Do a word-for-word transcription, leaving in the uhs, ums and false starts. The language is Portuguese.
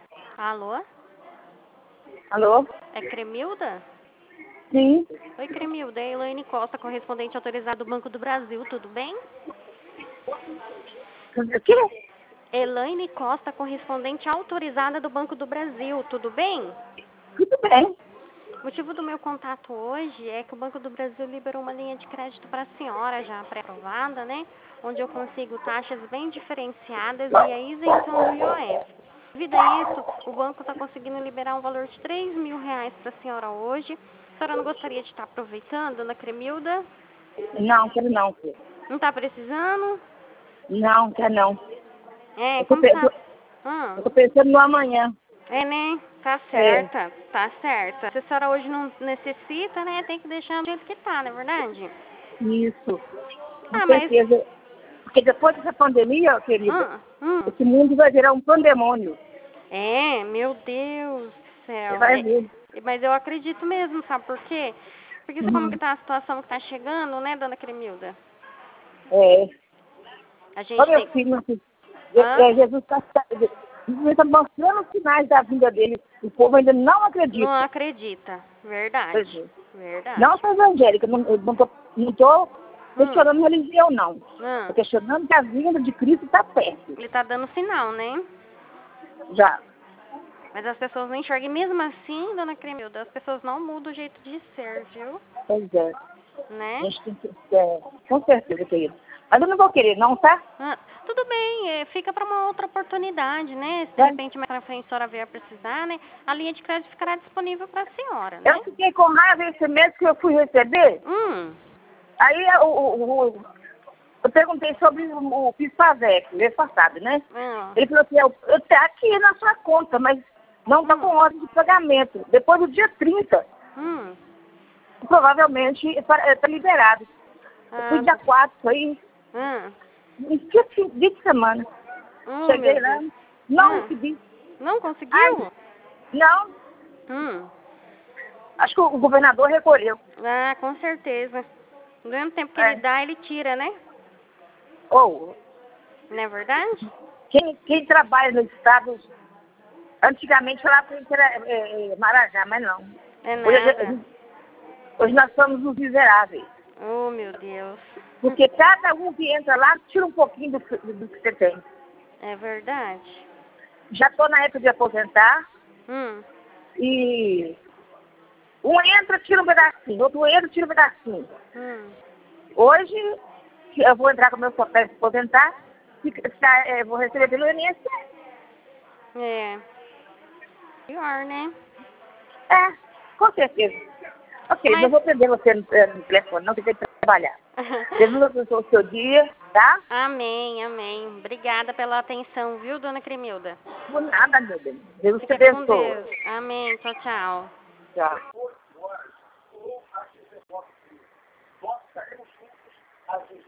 Alô? Alô? É Cremilda? Sim. Oi, Cremilda. É Elaine Costa, correspondente autorizada do Banco do Brasil, tudo bem? O quê? Elaine Costa, correspondente autorizada do Banco do Brasil, tudo bem? Tudo bem. O motivo do meu contato hoje é que o Banco do Brasil liberou uma linha de crédito para a senhora, já pré-aprovada, né? Onde eu consigo taxas bem diferenciadas e a isenção do I O F. Devido a isso, o banco está conseguindo liberar um valor de três mil reais para a senhora hoje. A senhora não gostaria de estar aproveitando, dona Cremilda? Não, quero não, filho. Não está precisando? Não, quero não. É, Eu tô, como pe- tá? tô- Hum, eu tô pensando no amanhã. é, né? Tá É, certa, tá certa. Se a senhora hoje não necessita, né, tem que deixar do jeito que tá, não é verdade? isso. Com Ah, mas... certeza. Porque depois dessa pandemia, querida, Hum, hum. esse mundo vai virar um pandemônio. É, meu Deus do Você céu. vai É, ver. mas eu acredito mesmo, sabe por quê? Porque isso como que Uhum. tá a situação que tá chegando, né, dona Cremilda? É. A Ô, gente meu tem... filho, meu filho. Hã? É, é, Jesus está tá mostrando os sinais da vinda dele. O povo ainda não Não acredita. acredita. Pois Verdade. é. Não Verdade. sou evangélica, não, eu não tô, não tô Hum. questionando religião, não. Hum. Estou questionando que a vinda de Cristo está perto. Ele tá dando sinal, né? Já. Mas as pessoas não enxergam. E mesmo assim, dona Cremilda, as pessoas não mudam o jeito de ser, viu? Pois é. A Né? gente tem que. É, com certeza, querido. Mas eu não vou querer, não, tá? Ah, tudo bem, é, fica para uma outra oportunidade, né? Se de É. repente mais pra frente a senhora vier precisar, né? A linha de crédito ficará disponível para a senhora, Eu né? fiquei com raiva esse mês que eu fui receber. Hum, Aí o, o, o- eu perguntei sobre o, o Pispavec, mês passado, né? hum, Ele falou assim, eu, eu tá aqui na sua conta, mas não está com hum, ordem de pagamento. Depois do dia trinta, hum. provavelmente está liberado. Eu fui Ah, dia quatro, foi hum. em dia de dia de semana. Oh, meu Cheguei lá, Deus. não Hum. recebi. Não Ai, conseguiu? não, Hum. acho que o governador recolheu. Ah, com certeza. No mesmo tempo que ele É. dá, ele tira, né? Ou, Não é verdade? quem, quem trabalha no estado, antigamente falava que era é, é, Marajá, mas não. É Hoje, nada. a hoje nós somos os miseráveis. Oh, meu Deus. Porque cada um que entra lá tira um pouquinho do, que- do que você tem. É verdade. Já estou na época de aposentar Hum. e um entra, tira um pedacinho, outro entra, tira um pedacinho. Hum. Hoje, eu vou entrar com meus papéis para aposentar, fica- fica- é, vou receber pelo I N S S. É. Pior, né? É, com certeza. Ok, não Mas. vou perder você no, eh, no telefone, não, que tem que trabalhar. Jesus abençoe o seu dia, tá? Amém, amém. Obrigada pela atenção, viu, dona Cremilda? Por nada, meu Deus. Deus te Fica com abençoe. Deus. Amém. Tchau, tchau. Tchau.